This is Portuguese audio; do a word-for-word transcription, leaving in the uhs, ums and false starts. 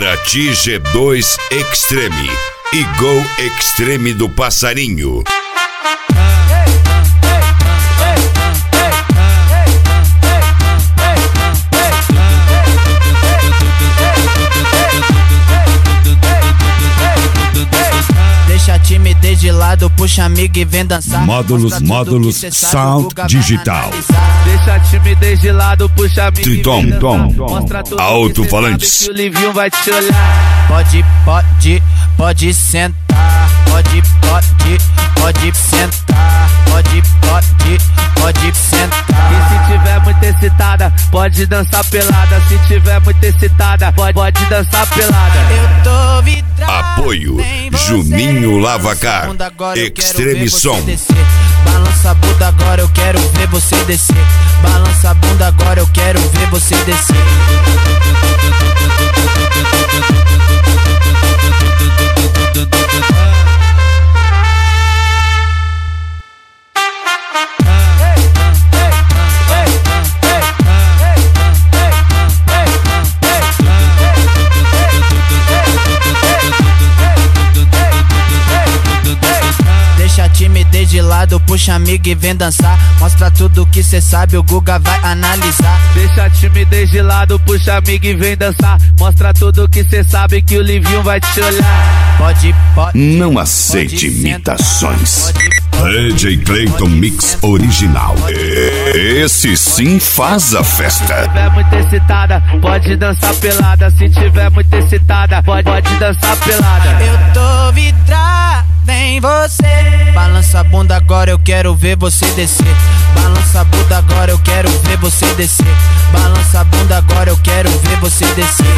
Para ti G dois Extreme e Go Extreme do Passarinho. Deixa a timidez de lado, puxa amigo e vem dançar. Módulos, módulos, sound digital. Deixa a timidez de lado, puxa amigo Triton, e vem tom, dançar. Mostra tudo alto-falantes. que o Livinho vai te olhar. Pode, pode, pode sentar. Pode, pode, pode sentar. Pode, pode, pode sentar. E se tiver muito excitada, pode dançar pelada. Se tiver muito excitada, pode, pode dançar pelada. Eu tô vidrado. Apoio em você. Juninho Lavacar, Balança a bunda agora, eu quero Extreme ver você Som. descer. Balança a bunda agora, eu quero ver você descer. Balança a bunda agora, eu quero ver você descer. Deixa a timidez de lado, puxa amigo e vem dançar. Mostra tudo que cê sabe, o Guga vai analisar. Deixa a timidez de lado, puxa amigo e vem dançar. Mostra tudo que cê sabe que o Livinho vai te olhar. Pode, pode. Não aceite pode imitações. sentar, pode, D J Clayton Mix Original. Esse sim faz a festa. Se tiver muito excitada, pode dançar pelada. Se tiver muito excitada, pode, pode dançar pelada. Eu tô vidrado em você. Balança a bunda agora, eu quero ver você descer. Balança a bunda agora, eu quero ver você descer. Balança a bunda agora, eu quero ver você descer.